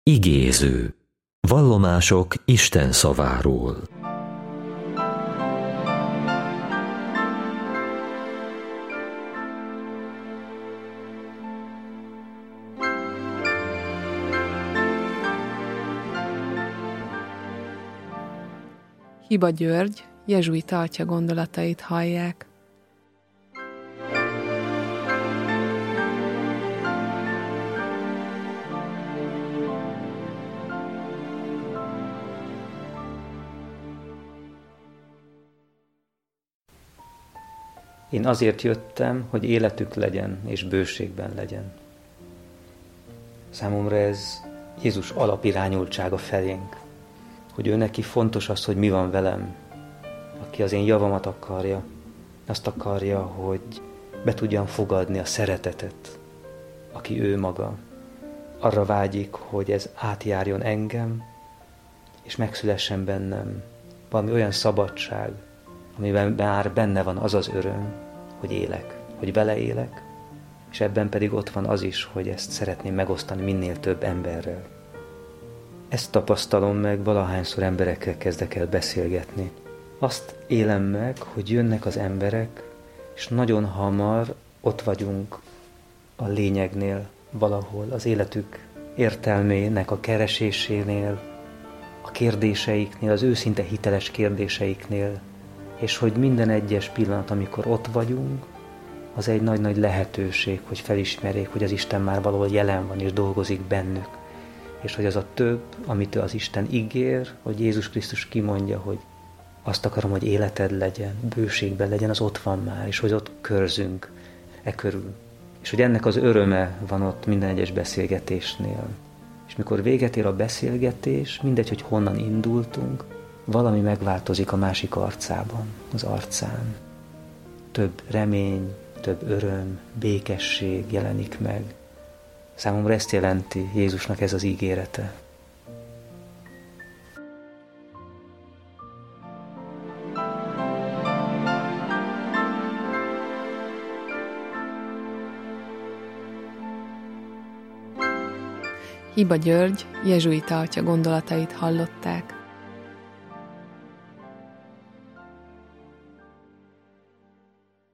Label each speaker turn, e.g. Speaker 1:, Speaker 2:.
Speaker 1: Igéző. Vallomások Isten szaváról.
Speaker 2: Hiba György jezsuita atya gondolatait hallják.
Speaker 3: Én azért jöttem, hogy életük legyen, és bőségben legyen. Számomra ez Jézus alapirányultsága felénk, hogy ő neki fontos az, hogy mi van velem, aki az én javamat akarja, azt akarja, hogy be tudjam fogadni a szeretetet, aki ő maga. Arra vágyik, hogy ez átjárjon engem, és megszülessen bennem valami olyan szabadság, amiben már benne van az az öröm, hogy élek, hogy vele élek, és ebben pedig ott van az is, hogy ezt szeretném megosztani minél több emberrel. Ezt tapasztalom meg, valahányszor emberekkel kezdek el beszélgetni. Azt élem meg, hogy jönnek az emberek, és nagyon hamar ott vagyunk a lényegnél, valahol az életük értelmének a keresésénél, a kérdéseiknél, az őszinte hiteles kérdéseiknél, és hogy minden egyes pillanat, amikor ott vagyunk, az egy nagy-nagy lehetőség, hogy felismerjék, hogy az Isten már valahol jelen van és dolgozik bennük. És hogy az a több, amit az Isten ígér, hogy Jézus Krisztus kimondja, hogy azt akarom, hogy életed legyen, bőségben legyen, az ott van már, és hogy ott körzünk e körül. És hogy ennek az öröme van ott minden egyes beszélgetésnél. És mikor véget ér a beszélgetés, mindegy, hogy honnan indultunk, valami megváltozik a másik arcában, az arcán. Több remény, több öröm, békesség jelenik meg. Számomra ezt jelenti Jézusnak ez az ígérete.
Speaker 2: Hiba György jezsuita atya gondolatait hallották.